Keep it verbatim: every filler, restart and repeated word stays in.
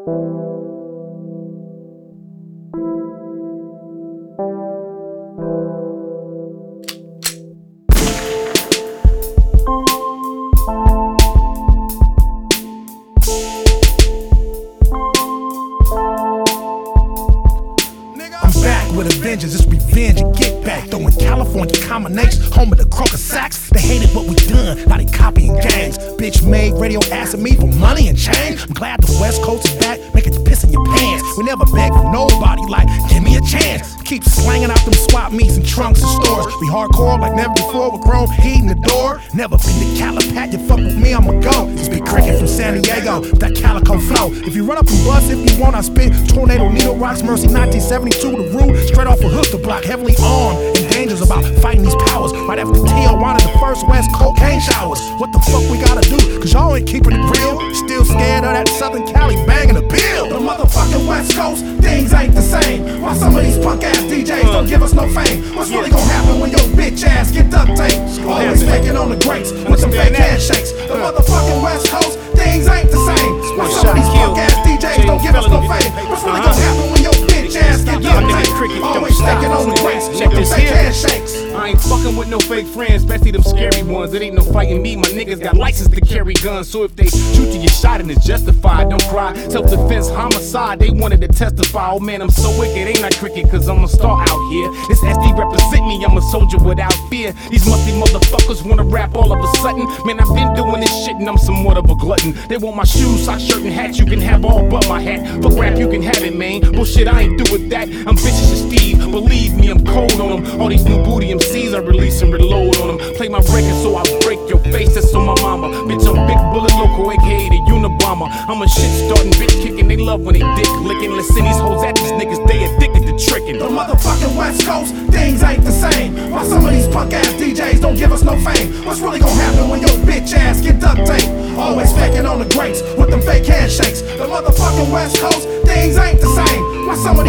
With a vengeance, it's revenge and get back. Throwing California combinations, home of the Crocker Sacks. They hated what we done, now they copying gangs. Bitch made radio asking me for money and change. I'm glad the West Coast is back, making you piss in your pants. We never beg for nobody, like, give me a chance. Keep slanging out them swap meets and trunks and stores. We hardcore like never before, with chrome heating the door. Never been to Calipat, you fuck with me, I'ma go. It's Big Cricket from San Diego, with that calico flow. If you run up and bust, if you want, I spit Tornado, Needle Rocks, Mercy, nineteen seventy-two, the root. Straight off a hook the block, heavily armed and dangerous about fighting these powers. Right after Tijuana, the first West cocaine showers. What the fuck we gotta do? Cause y'all ain't keeping it real. Still scared of that Southern Cali banging the bill. The motherfucking West Coast, things ain't the same. Why some of these punk ass D Js don't give us no fame? What's really gonna happen when your bitch ass get duct taped? Always faking on the greats with some fake handshakes. The motherfucking West Coast, things ain't the same. Why some of these punk ass D Js don't give us no fame? What's really gonna happen when your bitch ass get duct taped? Always faking on the greats with them fake handshakes. I ain't fucking with no fake friends, especially them scary ones. It ain't no fighting me, my niggas got license to carry guns. So if they shoot you, you shot and it's justified. Don't cry, self-defense, homicide, they wanted to testify. Oh man, I'm so wicked, ain't I cricket, cause I'm a star out here. This S D represent me, I'm a soldier without fear. These musty motherfuckers wanna rap all of a sudden. Man, I've been doing this shit and I'm somewhat of a glutton. They want my shoes, socks, shirt, and hat, you can have all but my hat. Fuck rap, you can have it, man. Bullshit, I ain't do with that. I'm vicious as Steve, believe me, I'm cold on them. All these new booty M Cs, I release and reload on them. Play my record so I break your face, that's on my mama. Bitch, I'm Big Bullet Loco, aka the Unabomber. I'm a shit starting, bitch kicking, they love when they dick licking. Let's send these hoes at these niggas, they addicted to tricking. The motherfucking West Coast, things ain't the same. Why some of these punk ass D Js don't give us no fame? What's really gonna happen when your bitch ass get duct taped? Always faking on the greats with them fake handshakes. The motherfucking West Coast, things ain't the same. Why some of